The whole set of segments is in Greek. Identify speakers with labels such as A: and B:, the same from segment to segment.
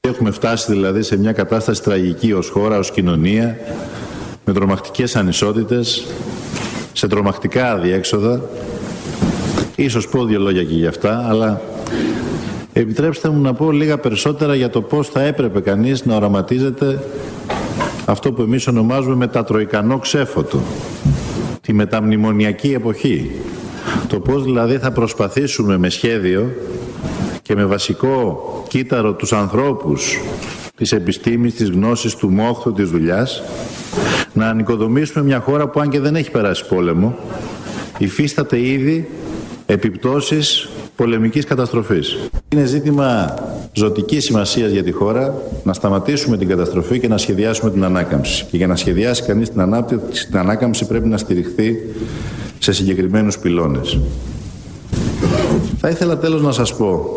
A: Έχουμε φτάσει δηλαδή σε μια κατάσταση τραγική ως χώρα, ως κοινωνία, με τρομακτικές ανισότητες, σε τρομακτικά αδιέξοδα. Ίσως πω δύο λόγια και γι' αυτά, αλλά επιτρέψτε μου να πω λίγα περισσότερα για το πώς θα έπρεπε κανείς να οραματίζεται αυτό που εμείς ονομάζουμε μετατροικανό ξέφωτο, τη μεταμνημονιακή εποχή. Το πώς δηλαδή θα προσπαθήσουμε με σχέδιο και με βασικό κύτταρο τους ανθρώπους της επιστήμης, της γνώσης, του μόχθου, της δουλειάς, να ανοικοδομήσουμε μια χώρα που αν και δεν έχει περάσει πόλεμο, υφίσταται ήδη επιπτώσεις πολεμικής καταστροφής. Είναι ζήτημα ζωτικής σημασίας για τη χώρα να σταματήσουμε την καταστροφή και να σχεδιάσουμε την ανάκαμψη. Και για να σχεδιάσει κανείς την ανάκαμψη πρέπει να στηριχθεί σε συγκεκριμένους πυλώνες. Θα ήθελα τέλος να σας πω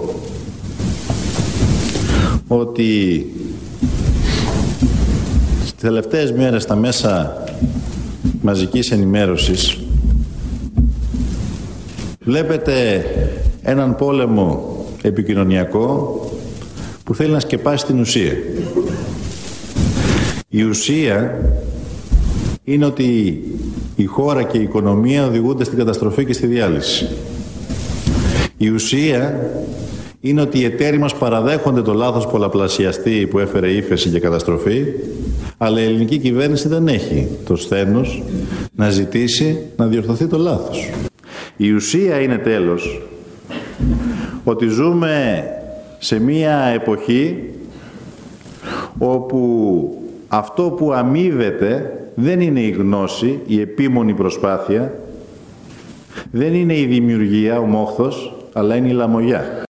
A: ότι στις τελευταίες μέρες στα μέσα μαζικής ενημέρωσης βλέπετε έναν πόλεμο επικοινωνιακό που θέλει να σκεπάσει την ουσία. Η ουσία είναι ότι η χώρα και η οικονομία οδηγούνται στην καταστροφή και στη διάλυση. Η ουσία είναι ότι οι εταίροι μας παραδέχονται το λάθος πολλαπλασιαστή που έφερε ύφεση και καταστροφή, αλλά η ελληνική κυβέρνηση δεν έχει το σθένος να ζητήσει να διορθωθεί το λάθος. Η ουσία είναι τέλος ότι ζούμε σε μία εποχή όπου αυτό που αμείβεται δεν είναι η γνώση, η επίμονη προσπάθεια, δεν είναι η δημιουργία, ο μόχθος, αλλά είναι η λαμογιά.